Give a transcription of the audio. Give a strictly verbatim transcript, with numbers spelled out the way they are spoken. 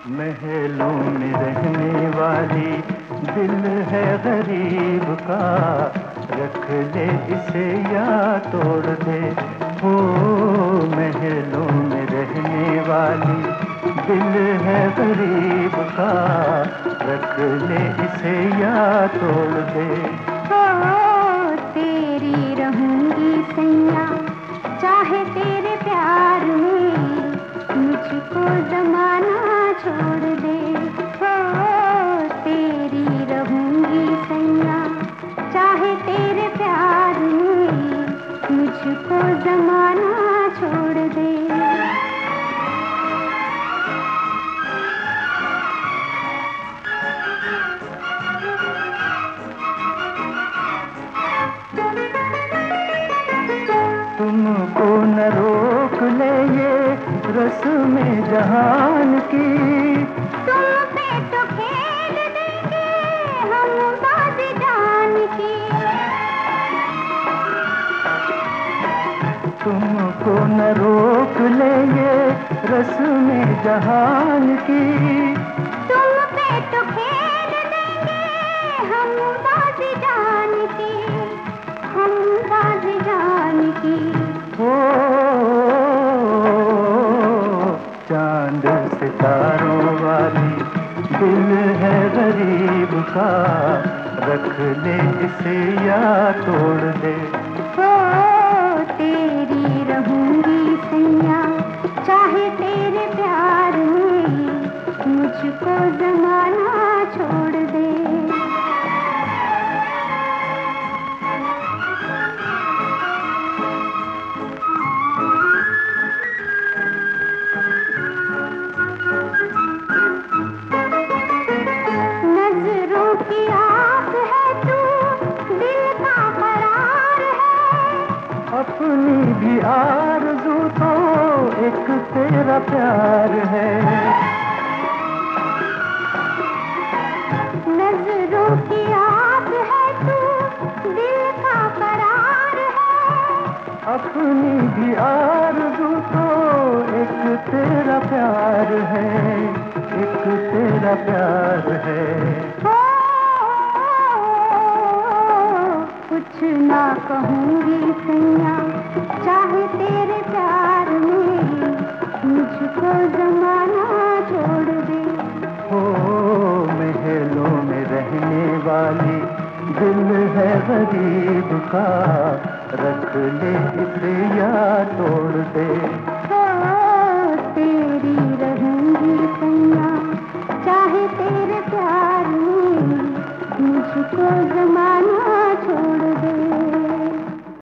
महलों में रहने वाली दिल है गरीब का, रख ले इसे या तोड़ दे। हो महलों में रहने वाली दिल है गरीब का, रख ले इसे या तोड़ दे। हो तेरी रहूंगी सैया, चाहे तेरे प्यार में मुझको जमाना छोड़ दे। हो तेरी रहूंगी सैया, चाहे तेरे प्यार में मुझको जमाना छोड़ दे। तुमको न रोक ले ये रस्में जहान की, तुम पे तो खेल देंगे हम बाजी जान की। तुमको न रोक ले ये रस्में जहान की, तुम पे तो खेल देंगे हम बाजी जान की, हम बाजी जान की। हो चांद सितारों वाली दिल है गरीब का, रख ले इसे या तोड़ दे। हो तेरी रहूंगी सैया, चाहे तेरे प्यार में मुझको जमाना छोड़ दे। नजरों की आस है तू, दिल का करार है। अपनी भी आरज़ू तो एक तेरा प्यार है। नजरों की आस है तू, दिल का करार है। अपनी भी आरज़ू तो एक तेरा प्यार है, एक तेरा प्यार है। हो कुछ ना कहूँगी सैया, चाहे तेरे प्यार में मुझको जमाना छोड़ दे। हो महलों में रहने वाली दिल है गरीब का, रख ले इसे या तोड़ दे। हो तेरी रहूंगी सैया, चाहे तेरे प्यार में मुझको जमाना छोड़ दे।